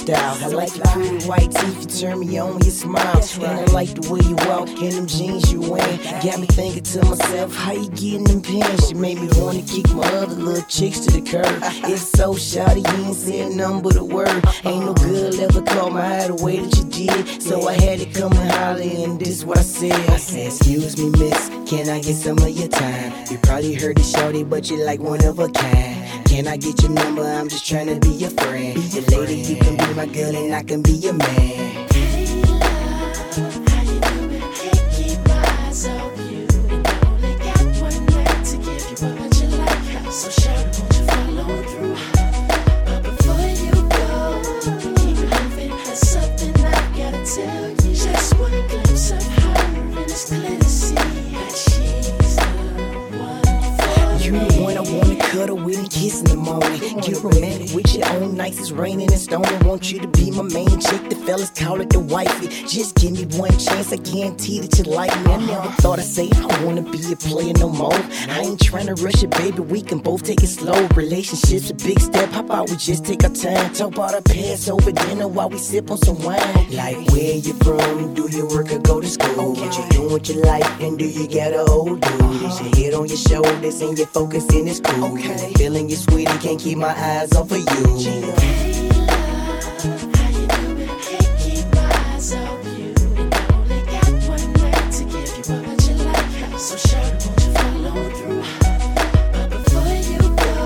style. I like your pretty white teeth, you turn me on when you smile. And I like the way you walk in them jeans you wearing. Got me thinking to myself, how you getting them pants? You made me wanna kick my other little chicks to the curb. If so, shawty, you ain't said nothing but a word. Ain't no girl ever caught my eye the way that you did. So I had to come and holler, and this what I said. I said, excuse me, miss, can I get some of your time? You probably heard it, shawty, but you like one of a kind. Can I get your number? I'm just trying to be your friend. Be your lady, you can be my girl, and I can be your man. Hey love, how you doing? Can't keep my eyes off you, and I only got one night to give you what you like. So shawty, won't you follow through? But before you go, keep it moving. There's something I gotta tell you. Just one glimpse of her, and it's clear to see that she's the one for You me. the one I wanna cuddle with and kiss in the morning. Get romantic with your own nights, it's raining and storming. Want you to be my main chick, the fellas call it the wifey. Just give me one chance, I guarantee that you like me. I never thought I'd say I wanna be a player no more. I ain't tryna rush it, baby, we can both take it slow. Relationships a big step, how about we just take our time? Talk about our past over dinner while we sip on some wine. Like where you from, do you work or go to school? What you doing with your life, and do you got a old dude? Is your head on your shoulders and your focus in his cool? Okay. Feeling you sweet and can't keep my eyes off of you. Hey love, how you doing? Can't keep my eyes off you, and I only got one night to give you what you like. So shawty, won't you follow through? But before you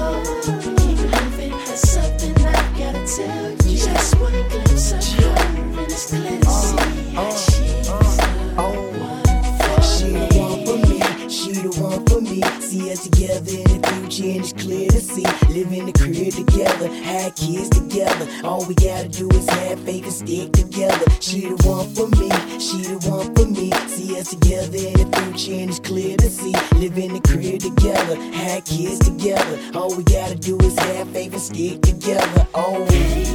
go, keep it moving. There's something I gotta tell you. Just one glimpse of her, and it's clear to see that she's the one for She the me. one for me, she the one for me. See us together in the future and it's clear to see. Live in the crib together, have kids together. All we gotta do is have faith and stick together. She the one for me, she the one for me. See us together in the future and it's clear to see. Live in the crib together, have kids together. All we gotta do is have faith and stick together. Oh.